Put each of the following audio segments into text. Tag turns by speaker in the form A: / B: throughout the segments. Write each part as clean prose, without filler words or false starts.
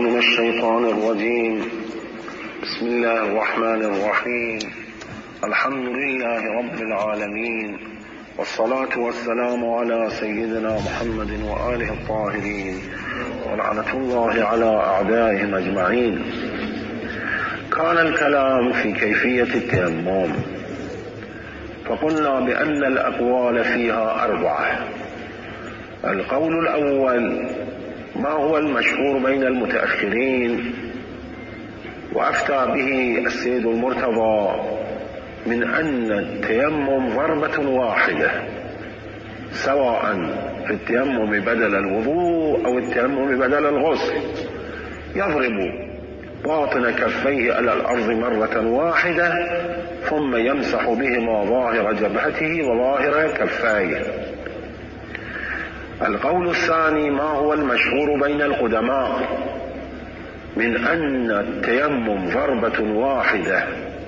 A: من الشيطان الرجيم. بسم الله الرحمن الرحيم. الحمد لله رب العالمين، والصلاة والسلام على سيدنا محمد وآله الطاهرين، ولعنة الله على أعدائهم أجمعين. كان الكلام في كيفية التيمم، فقلنا بأن الأقوال فيها 4. القول الأول ما هو المشهور بين المتأخرين وأفتى به السيد المرتضى من أن التيمم ضربة واحدة، سواء في التيمم بدل الوضوء أو التيمم بدل الغسل. يضرب باطن كفيه على الأرض مرة واحدة، ثم يمسح بهما ظاهر جبهته وظاهر كفيه. القول الثاني ما هو المشهور بين القدماء من أن التيمم ضربة واحدة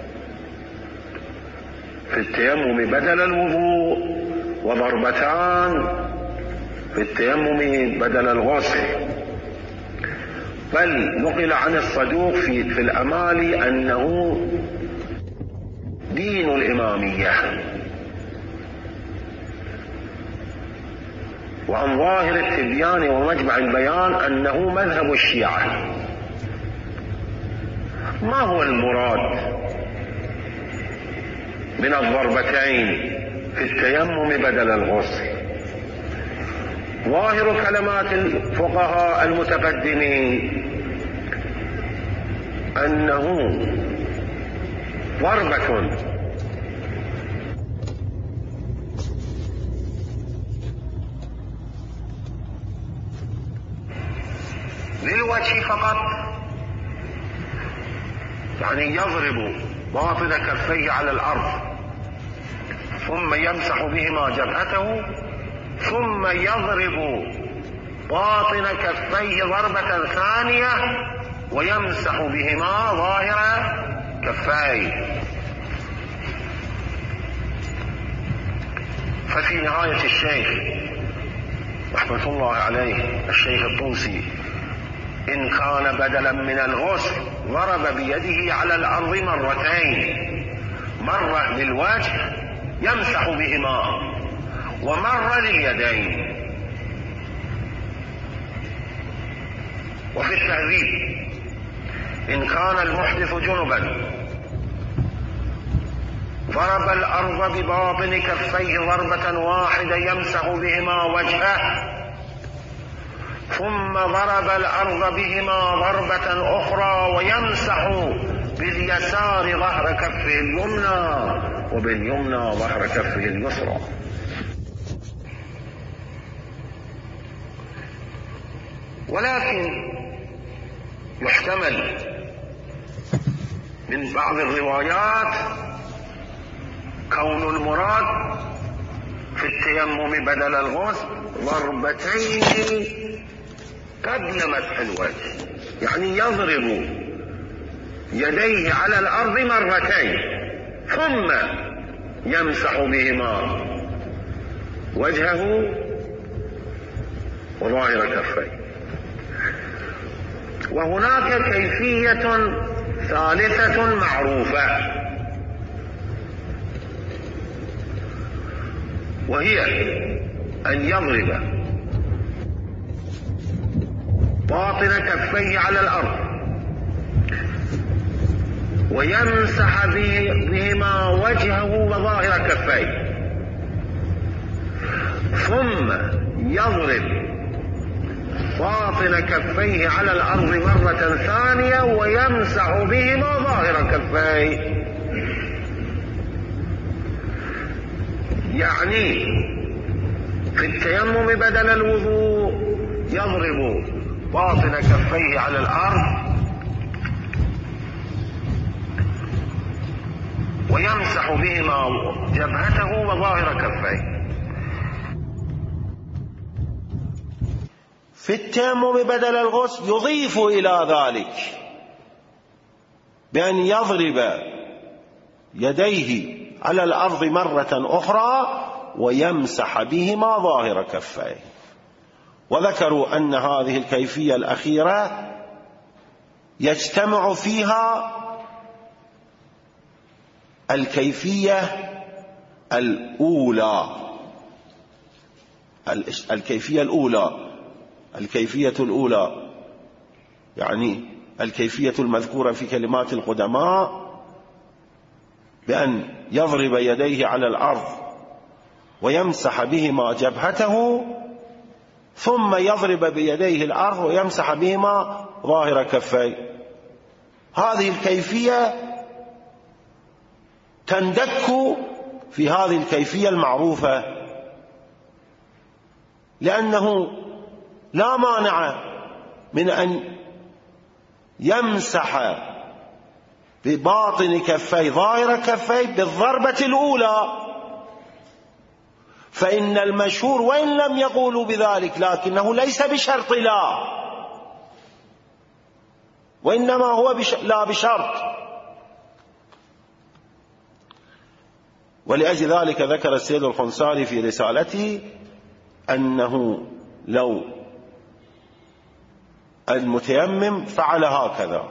A: في التيمم بدل الوضوء، وضربتان في التيمم بدل الغسل. بل نقل عن الصدوق في الأمالي أنه دين الإمامية، وعن ظاهر التبيان ومجمع البيان أنه مذهب الشيعة. ما هو المراد من الضربتين في التيمم بدل الغسل؟ ظاهر كلمات الفقهاء المتقدمين أنه ضربة للوجه فقط، يعني يضرب باطن كفيه على الأرض ثم يمسح بهما جبهته، ثم يضرب باطن كفيه ضربة ثانية ويمسح بهما ظاهر كفيه. ففي نهاية الشيخ رحمة الله عليه الشيخ الطوسي إن كان بدلا من الغسل ضرب بيده على الأرض مرتين، مرة للوجه يمسح بهما، ومرة لليدين. وفي التهذيب إن كان المحدث جنبا ضرب الأرض بباطن كفيه ضربة واحدة يمسح بهما وجهه، ثم ضرب الأرض بهما ضربة أخرى ويمسح باليسار ظهر كفه اليمنى وباليمنى ظهر كفه اليسرى. ولكن يحتمل من بعض الروايات كون المراد في التيمم بدل الغسل ضربتين قبل مسح الوجه، يعني يضرب يديه على الأرض مرتين ثم يمسح بهما وجهه وظاهر كفيه. وهناك كيفية ثالثة معروفة، وهي أن يضرب باطن كفيه على الأرض ويمسح بهما وجهه وظاهر كفيه، ثم يضرب باطن كفيه على الأرض مرة ثانية ويمسح بهما ظاهر كفيه. يعني في التيمم بدل الوضوء يضرب باطن كفيه على الأرض ويمسح بهما جبهته وظاهر كفيه.
B: في التيمم بدل الغسل يضيف إلى ذلك بأن يضرب يديه على الأرض مرة أخرى ويمسح بهما ظاهر كفيه. وذكروا أن هذه الكيفية الأخيرة يجتمع فيها الكيفية الأولى. الكيفية الأولى يعني الكيفية المذكورة في كلمات القدماء بأن يضرب يديه على الأرض ويمسح بهما جبهته، ثم يضرب بيديه الأرض ويمسح بهما ظاهر كفيه. هذه الكيفية تندك في هذه الكيفية المعروفة، لأنه لا مانع من أن يمسح بباطن كفيه ظاهر كفيه بالضربة الأولى، فإن المشهور وإن لم يقولوا بذلك لكنه ليس بشرط لا، وإنما هو لا بشرط. ولأجل ذلك ذكر السيد الخنساني في رسالته أنه لو المتيمم فعل هكذا،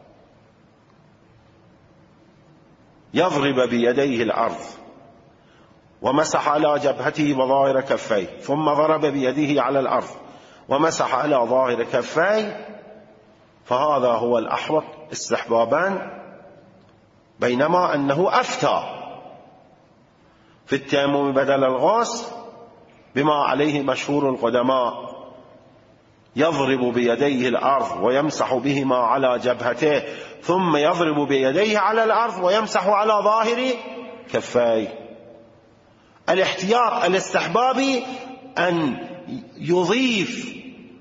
B: يضرب بيديه الأرض ومسح على جبهته وظاهر كفيه، ثم ضرب بيده على الأرض ومسح على ظاهر كفيه، فهذا هو الأحوط استحبابا، بينما أنه أفتى في التيمم بدل الغسل بما عليه مشهور القدماء، يضرب بيديه الأرض ويمسح بهما على جبهته، ثم يضرب بيديه على الأرض ويمسح على ظاهر كفيه. الاحتياط الاستحبابي أن يضيف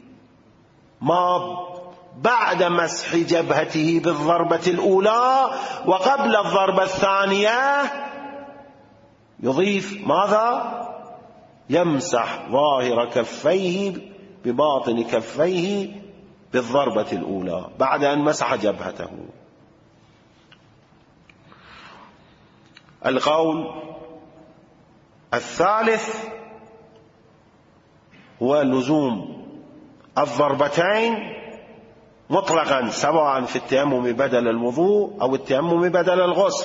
B: ما بعد مسح جبهته بالضربة الأولى وقبل الضربة الثانية، يضيف ماذا؟ يمسح ظاهر كفيه بباطن كفيه بالضربة الأولى بعد أن مسح جبهته. القول الثالث هو لزوم الضربتين مطلقا، سواء في التيمم بدل الوضوء أو التيمم بدل الغسل.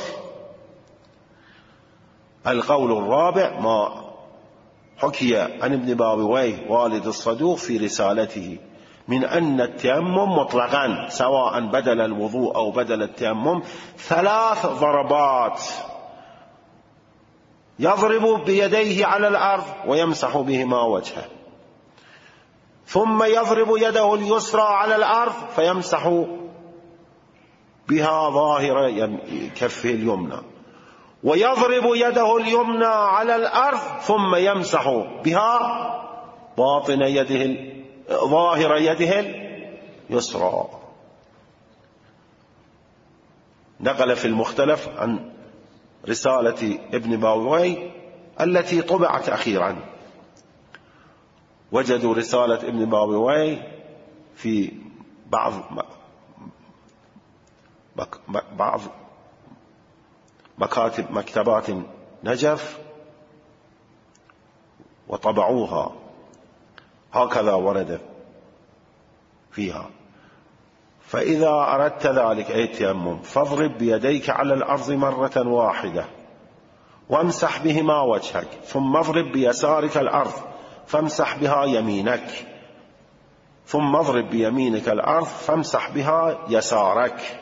B: القول الرابع ما حكي عن ابن بابويه والد الصدوق في رسالته من أن التيمم مطلقا سواء بدل الوضوء أو بدل التيمم 3 ضربات، يضرب بيديه على الأرض ويمسح بهما وجهه، ثم يضرب يده اليسرى على الأرض فيمسح بها ظاهر كفه اليمنى، ويضرب يده اليمنى على الأرض ثم يمسح بها باطن يده ظاهر يده اليسرى. نقل في المختلف عن رسالة ابن باوي التي طبعت أخيرا، وجدوا رسالة ابن باوي في بعض مكتبات نجف وطبعوها، هكذا ورد فيها: فإذا أردت ذلك أي التيمم فاضرب بيديك على الأرض مرة واحدة وامسح بهما وجهك، ثم اضرب بيسارك الأرض فامسح بها يمينك، ثم اضرب بيمينك الأرض فامسح بها يسارك.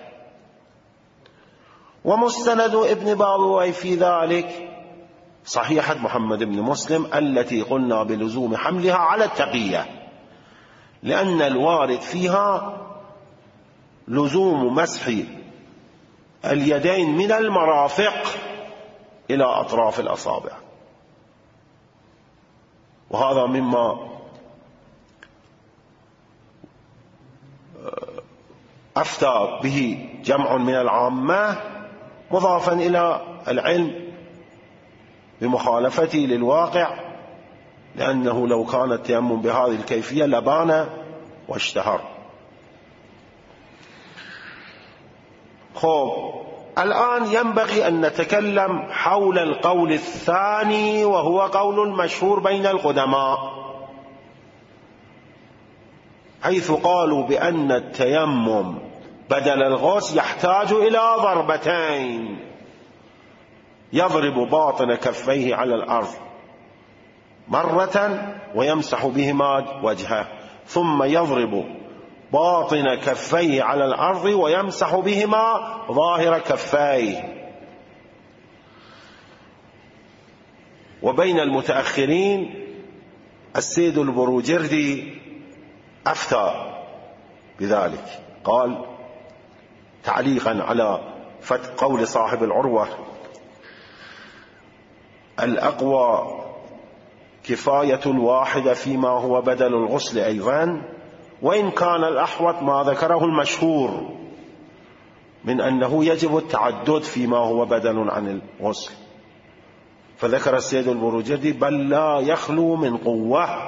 B: ومستند ابن باوي في ذلك صحيحة محمد بن مسلم التي قلنا بلزوم حملها على التقية، لأن الوارد فيها لزوم مسح اليدين من المرافق إلى أطراف الأصابع، وهذا مما أفتى به جمع من العامة مضافا إلى العلم بمخالفته للواقع، لأنه لو كان التيمم بهذه الكيفية لبان واشتهر. الآن ينبغي أن نتكلم حول القول الثاني، وهو قول المشهور بين القدماء، حيث قالوا بأن التيمم بدل الغسل يحتاج إلى ضربتين: يضرب باطن كفيه على الأرض مرة ويمسح بهما وجهه، ثم يضرب باطن كفيه على الأرض ويمسح بهما ظاهر كفيه. وبين المتأخرين السيد البروجردي أفتى بذلك، قال تعليقا على قول صاحب العروة: الأقوى كفاية الواحدة فيما هو بدل الغسل أيضا، وإن كان الأحوط ما ذكره المشهور من أنه يجب التعدد فيما هو بدل عن الغسل. فذكر السيد البروجردي: بل لا يخلو من قوة.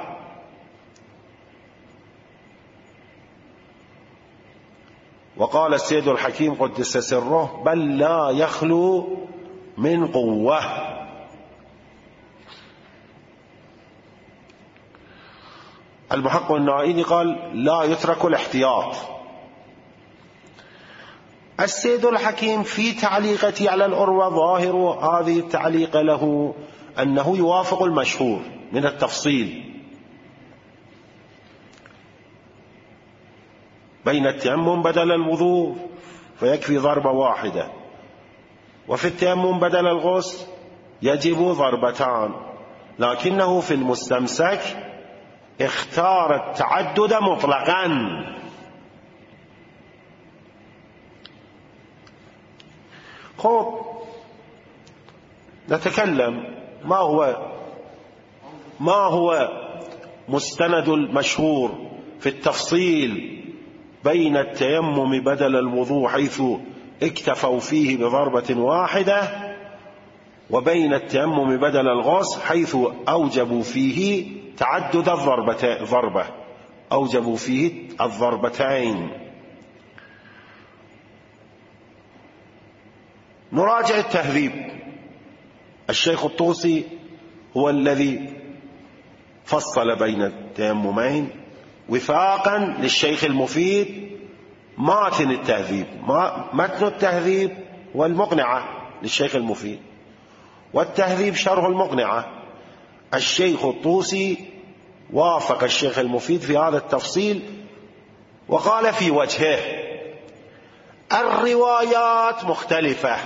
B: وقال السيد الحكيم قدس سره: بل لا يخلو من قوة. المحقق النائلي قال: لا يترك الاحتياط. السيد الحكيم في تعليقته على العروة ظاهر هذه التعليق له أنه يوافق المشهور من التفصيل بين التيمم بدل الوضوء فيكفي ضربة واحدة، وفي التيمم بدل الغسل يجب ضربتان، لكنه في المستمسك اختار التعدد مطلقا. خب نتكلم ما هو مستند المشهور في التفصيل بين التيمم بدل الوضوء حيث اكتفوا فيه بضربة واحدة، وبين التيمم بدل الغسل حيث أوجبوا فيه تعدد الضربة، أوجبوا فيه الضربتين. نراجع التهذيب. الشيخ الطوسي هو الذي فصل بين التيممين وفاقا للشيخ المفيد. متن التهذيب، متن التهذيب والمقنعة للشيخ المفيد، والتهذيب شرح المقنعة. الشيخ الطوسي وافق الشيخ المفيد في هذا التفصيل، وقال في وجهه: الروايات مختلفة،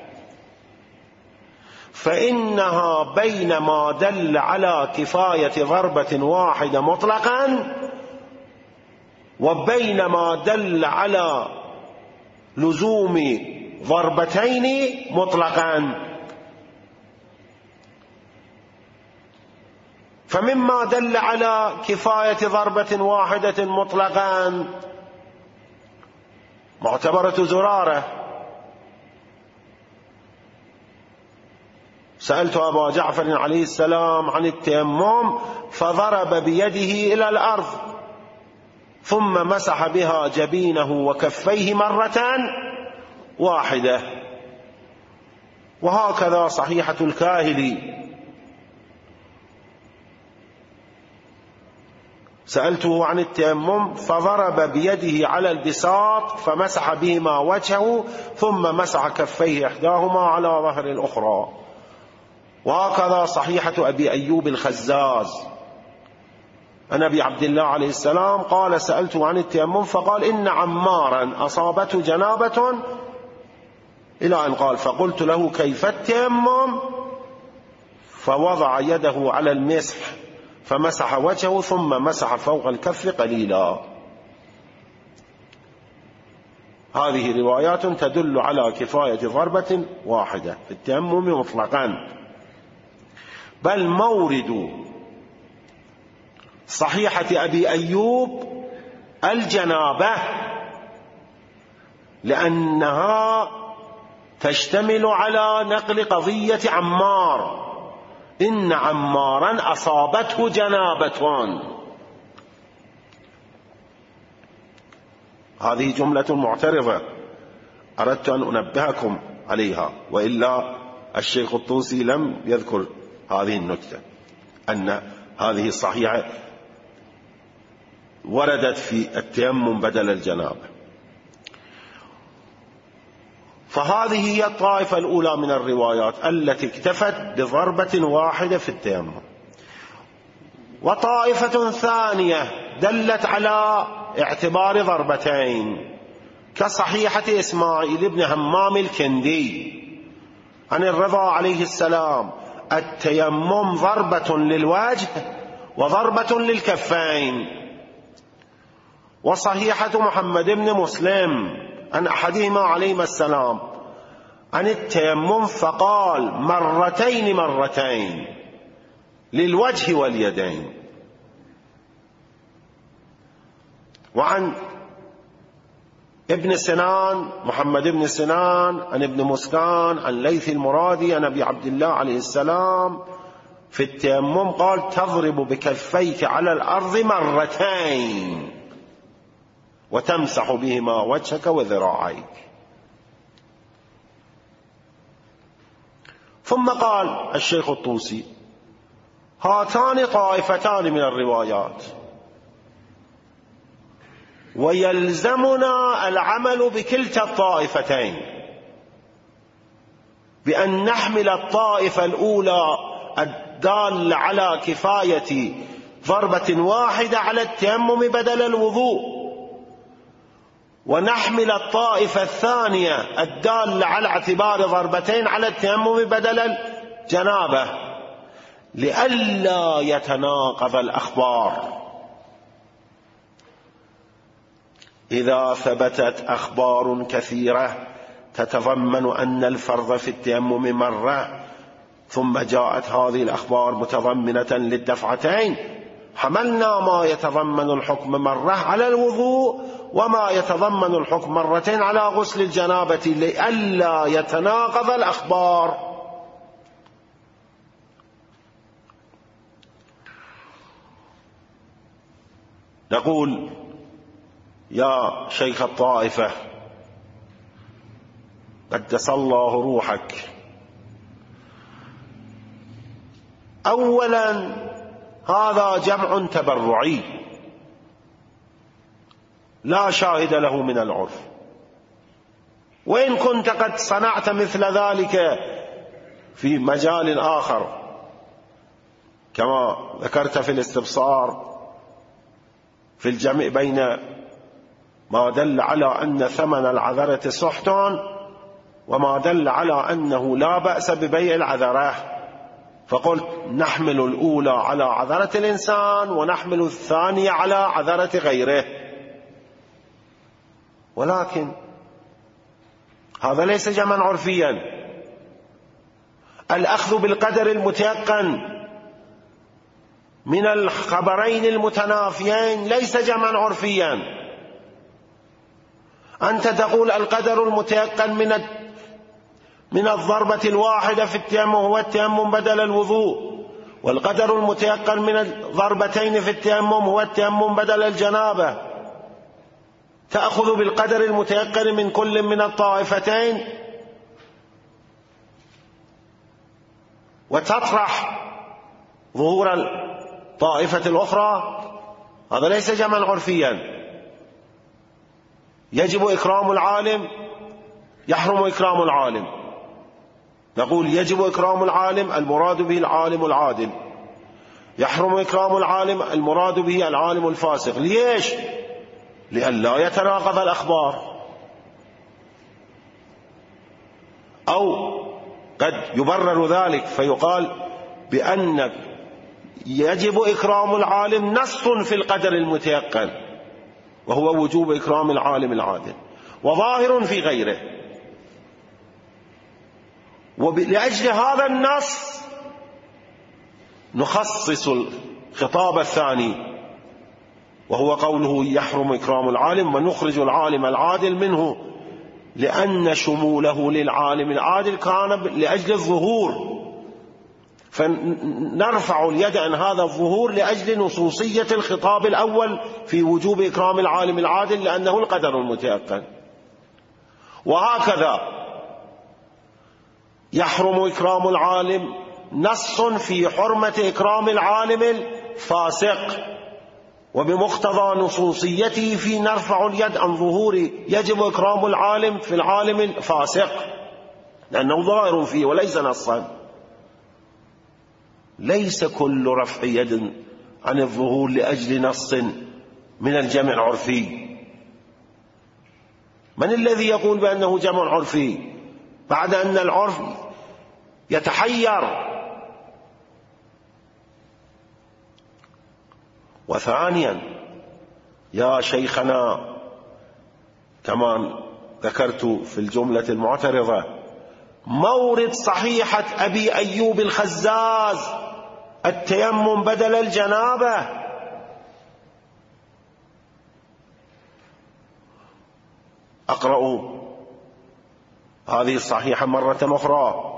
B: فإنها بين ما دل على كفاية ضربة واحدة مطلقا وبين ما دل على لزوم ضربتين مطلقا. فمما دل على كفاية ضربة واحدة مطلقا معتبرة زرارة. سألت أبا جعفر عليه السلام عن التيمم فضرب بيده إلى الأرض ثم مسح بها جبينه وكفيه مرة واحدة. وهكذا صحيحة الكاهلي. سألته عن التيمم فضرب بيده على البساط فمسح بهما وجهه ثم مسح كفيه إحداهما على ظهر الأخرى. وهكذا صحيحة أبي أيوب الخزاز عن أبي عبد الله عليه السلام قال: سألته عن التيمم فقال: إن عمارا أصابته جنابة، إلى أن قال: فقلت له: كيف التيمم؟ فوضع يده على المسح فمسح وجهه ثم مسح فوق الكف قليلا. هذه روايات تدل على كفاية ضربة واحدة في التيمم مطلقا. بل مورد صحيحة أبي أيوب الجنابة، لأنها تشتمل على نقل قضية عمار: إن عمارا أصابته جنابة. هذه جملة معترضة أردت أن أنبهكم عليها، وإلا الشيخ الطوسي لم يذكر هذه النكتة، أن هذه الصحيحة وردت في التيمم بدل الجنابة. فهذه هي الطائفة الأولى من الروايات التي اكتفت بضربة واحدة في التيمم. وطائفة ثانية دلت على اعتبار ضربتين كصحيحة إسماعيل بن همام الكندي عن الرضا عليه السلام: التيمم ضربة للوجه وضربة للكفين. وصحيحة محمد بن مسلم عن أحدهما عليهما السلام عن التيمم فقال: مرتين للوجه واليدين. وعن ابن سنان محمد بن سنان عن ابن مسكان عن ليث المرادي عن أبي عبد الله عليه السلام في التيمم قال: تضرب بكفيك على الأرض مرتين وتمسح بهما وجهك وذراعيك. ثم قال الشيخ الطوسي: هاتان طائفتان من الروايات، ويلزمنا العمل بكلتا الطائفتين، بأن نحمل الطائفة الأولى الدالة على كفاية ضربة واحدة على التيمم بدل الوضوء، ونحمل الطائفة الثانية الدالة على اعتبار ضربتين على التيمم بدل الجنابة، لئلا يتناقض الأخبار. إذا ثبتت أخبار كثيرة تتضمن أن الفرض في التيمم مرة، ثم جاءت هذه الأخبار متضمنة للدفعتين، حملنا ما يتضمن الحكم مرة على الوضوء، وما يتضمن الحكم مرتين على غسل الجنابة، لئلا يتناقض الأخبار. نقول: يا شيخ الطائفة قدس الله روحك، أولا هذا جمع تبرعي لا شاهد له من العرف، وإن كنت قد صنعت مثل ذلك في مجال آخر كما ذكرت في الاستبصار في الجمع بين ما دل على أن ثمن العذرة سحت وما دل على أنه لا بأس ببيع العذرة، فقلت نحمل الأولى على عذرة الإنسان ونحمل الثانية على عذرة غيره. ولكن هذا ليس جمعا عرفيا. الأخذ بالقدر المتيقن من الخبرين المتنافيين ليس جمعا عرفيا. أنت تقول القدر المتيقن من الضربة الواحدة في التيمم هو التيمم بدل الوضوء، والقدر المتيقن من الضربتين في التيمم هو التيمم بدل الجنابة. تأخذ بالقدر المتيقن من كل من الطائفتين وتطرح ظهور الطائفة الأخرى، هذا ليس جمعا عرفيا. يجب إكرام العالم، يحرم إكرام العالم. نقول يجب إكرام العالم، المراد به العالم العادل. يحرم إكرام العالم، المراد به العالم الفاسق. ليش؟ لئلا يتناقض الأخبار. أو قد يبرر ذلك فيقال بأن يجب إكرام العالم نص في القدر المتيقن، وهو وجوب إكرام العالم العادل، وظاهر في غيره. ولأجل هذا النص نخصص الخطاب الثاني، وهو قوله يحرم إكرام العالم، ونخرج العالم العادل منه، لأن شموله للعالم العادل كان لأجل الظهور، فنرفع اليد عن هذا الظهور لأجل نصوصية الخطاب الأول في وجوب إكرام العالم العادل، لأنه القدر المتيقن. وهكذا يحرم إكرام العالم نص في حرمة إكرام العالم الفاسق، وبمقتضى نصوصيته في نرفع اليد عن ظهور يجب إكرام العالم في العالم الفاسق، لأنه ظاهر فيه وليس نصا. ليس كل رفع يد عن الظهور لأجل نص من الجمع العرفي. من الذي يقول بأنه جمع عرفي بعد أن العرف يتحير؟ وثانيا يا شيخنا كما ذكرت في الجملة المعترضة، مورد صحيحة أبي أيوب الخزاز التيمم بدل الجنابة، أقرأوا هذه الصحيحة مرة أخرى.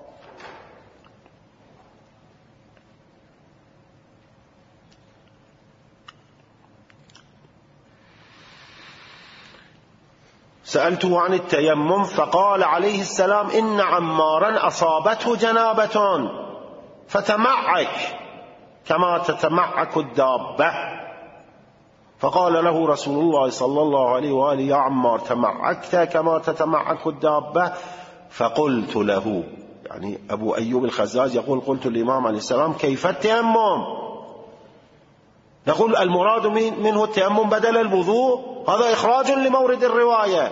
B: سألته عن التيمم فقال عليه السلام: إن عمارا أصابته جنابة فتمعك كما تتمعك الدابة. فقال له رسول الله صلى الله عليه وآله: يا عمار تمعكت كما تتمعك الدابة؟ فقلت له، يعني أبو أيوب الخزاز يقول: قلت الإمام عليه السلام: كيف التيمم؟ نقول المراد منه التيمم بدل الوضوء، هذا إخراج لمورد الرواية.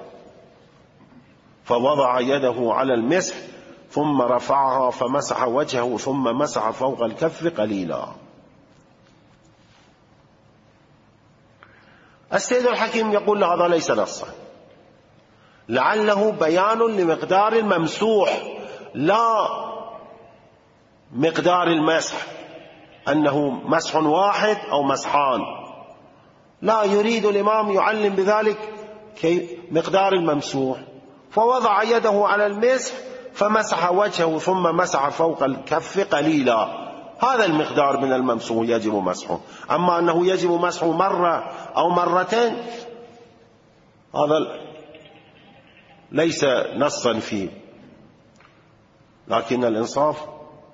B: فوضع يده على المسح ثم رفعها فمسح وجهه ثم مسح فوق الكف قليلا. السيد الحكيم يقول هذا ليس نصا، لعله بيان لمقدار الممسوح لا مقدار المسح، أنه مسح واحد أو مسحان، لا يريد الإمام يعلم بذلك مقدار الممسوح. فوضع يده على المسح فمسح وجهه ثم مسح فوق الكف قليلا، هذا المقدار من الممسوح يجب مسحه. أما أنه يجب مسحه مرة أو مرتين هذا ليس نصا فيه، لكن الإنصاف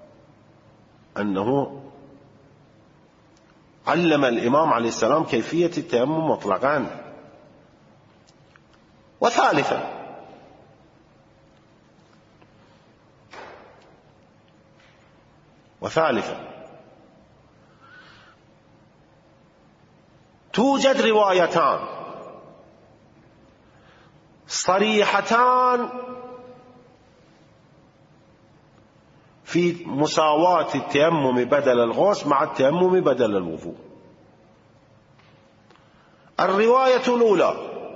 B: أنه علم الإمام عليه السلام كيفية التيمم مطلقا. وثالثا توجد روايتان صريحتان في مساواة التيمم بدل الغسل مع التيمم بدل الوضوء. الرواية الأولى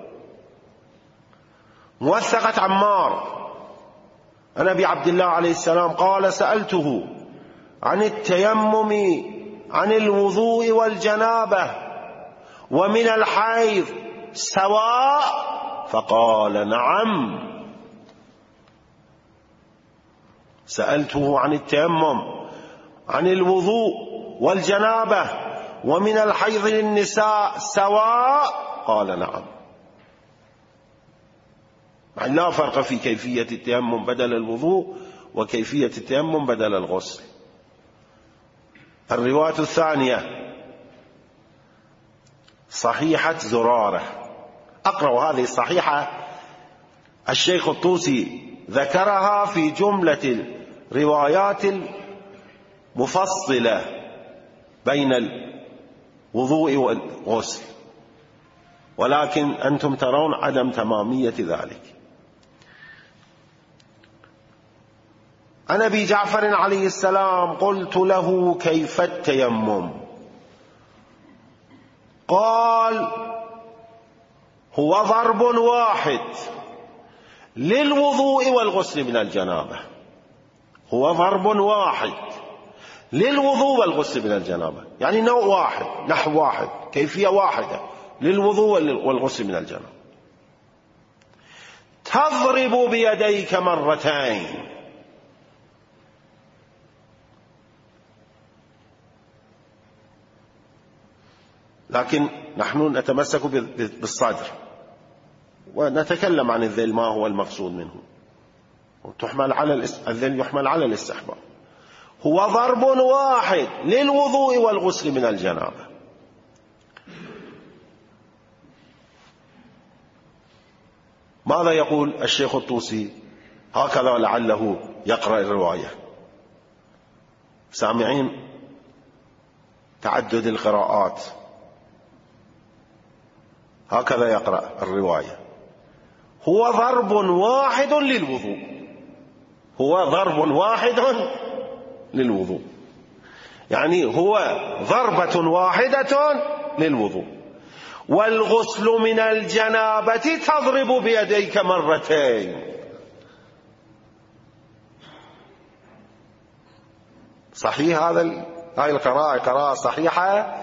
B: موثقة عمار عن أبي عبد الله عليه السلام قال: سألته عن التيمم عن الوضوء والجنابة ومن الحيض سواء؟ فقال: نعم. سألته عن التيمم عن الوضوء والجنابة ومن الحيض للنساء سواء؟ قال: نعم. يعني لا فرق في كيفية التيمم بدل الوضوء وكيفية التيمم بدل الغسل. الرواية الثانية صحيحة زرارة، أقرأ هذه الصحيحة. الشيخ الطوسي ذكرها في جملة الروايات المفصلة بين الوضوء والغسل، ولكن أنتم ترون عدم تمامية ذلك. عن أبي جعفر عليه السلام قلت له: كيف التيمم؟ قال: هو ضرب واحد للوضوء والغسل من الجنابة. هو ضرب واحد للوضوء والغسل من الجنابة، يعني نوع واحد، نحو واحد، كيفية واحدة للوضوء والغسل من الجنابة. تضرب بيديك مرتين. لكن نحن نتمسك بالصدر ونتكلم عن الذيل ما هو المقصود منه، وتحمل على الذيل يحمل على الاستحباب. هو ضرب واحد للوضوء والغسل من الجنابة. ماذا يقول الشيخ الطوسي؟ هكذا لعله يقرأ الرواية. سامعين تعدد القراءات، هكذا يقرأ الرواية: هو ضرب واحد للوضوء، هو ضرب واحد للوضوء، يعني هو ضربة واحدة للوضوء. والغسل من الجنابة تضرب بيديك مرتين. صحيح هاي القراءة قراءة صحيحة؟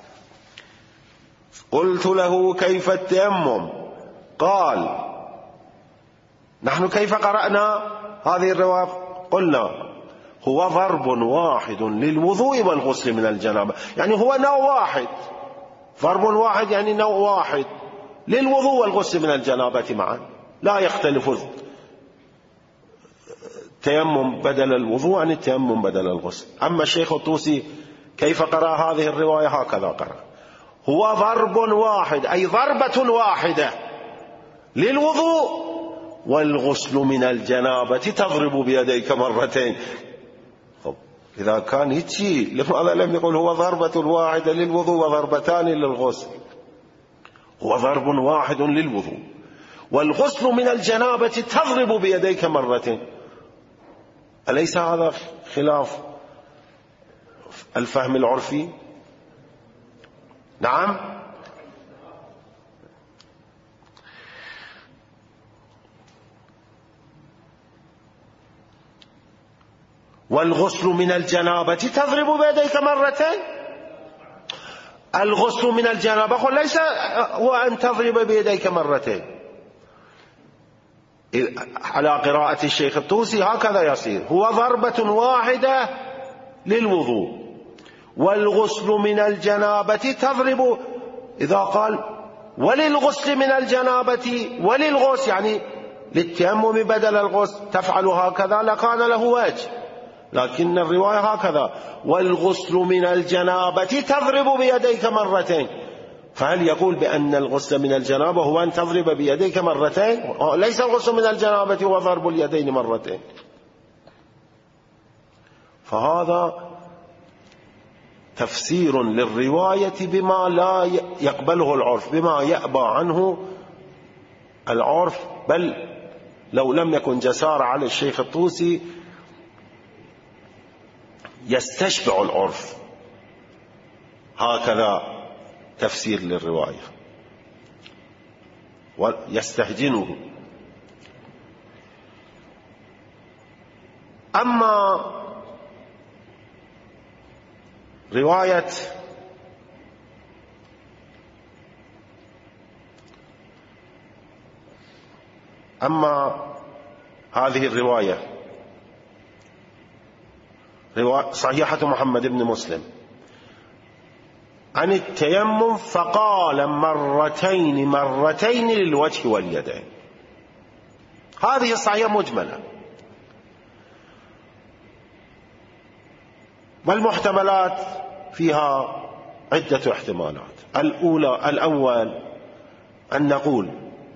B: قلت له: كيف التيمم؟ قال: نحن كيف قرأنا هذه الرواية؟ قلنا: هو ضرب واحد للوضوء والغسل من الجنابة، يعني هو نوع واحد، ضرب واحد يعني نوع واحد للوضوء والغسل من الجنابة معا، لا يختلف التيمم بدل الوضوء عن التيمم بدل الغسل. أما الشيخ الطوسي كيف قرأ هذه الرواية؟ هكذا قرأ: هو ضرب واحد أي ضربة واحدة للوضوء والغسل من الجنابة تضرب بيديك مرتين. إذا كان يتشي لماذا لم يقول هو ضربة واحدة للوضوء وضربتان للغسل؟ هو ضرب واحد للوضوء والغسل من الجنابة تضرب بيديك مرتين. أليس هذا خلاف الفهم العرفي؟ نعم. والغسل من الجنابة تضرب بيديك مرتين. الغسل من الجنابة ليس هو أن تضرب بيديك مرتين. على قراءة الشيخ الطوسي هكذا يصير: هو ضربة واحدة للوضوء والغسل من الجنابة تضرب. إذا قال وللغسل من الجنابة وللغسل يعني للتيمم بدل الغسل تفعل هكذا لكان له وجه، لكن الرواية هكذا: والغسل من الجنابة تضرب بيديك مرتين. فهل يقول بأن الغسل من الجنابة هو أن تضرب بيديك مرتين؟ ليس الغسل من الجنابة هو ضرب اليدين مرتين. فهذا تفسير للرواية بما لا يقبله العرف، بما يأبى عنه العرف، بل لو لم يكن جسارة على الشيخ الطوسي يستشبع العرف. هكذا تفسير للرواية ويستهجنه. أما رواية هذه الرواية صحيحة محمد بن مسلم عن التيمم فقال مرتين للوجه واليدين، هذه الصحيحة مجملة، والمحتملات فيها عدة احتمالات. الأول أن نقول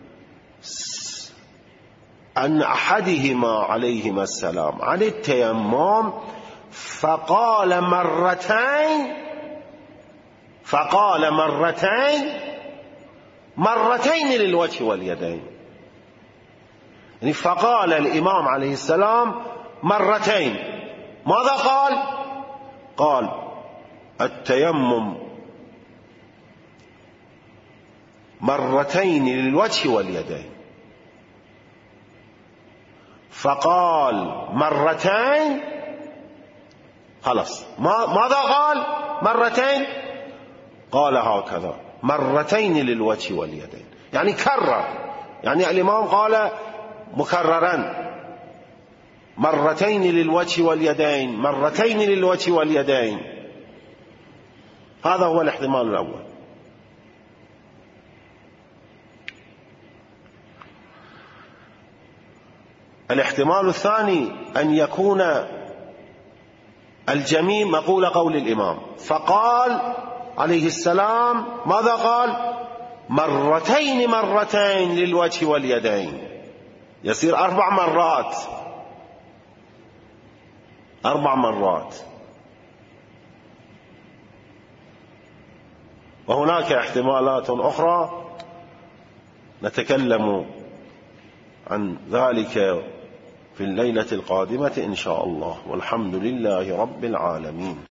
B: أن أحدهما عليهما السلام عن التيمم فقال مرتين للوجه واليدين، يعني فقال الإمام عليه السلام مرتين. ماذا قال؟ قال التيمم مرتين للوجه واليدين، فقال مرتين خلاص. ماذا قال؟ مرتين. قال هكذا مرتين للوجه واليدين، يعني كرر، يعني الإمام قال مكررا مرتين للوجه واليدين، مرتين للوجه واليدين. هذا هو الاحتمال الأول. الاحتمال الثاني أن يكون الجميع مقول قول الإمام، فقال عليه السلام ماذا قال؟ مرتين للوجه واليدين، يصير 4 مرات. 4 مرات. وهناك احتمالات أخرى نتكلم عن ذلك في الليلة القادمة إن شاء الله، والحمد لله رب العالمين.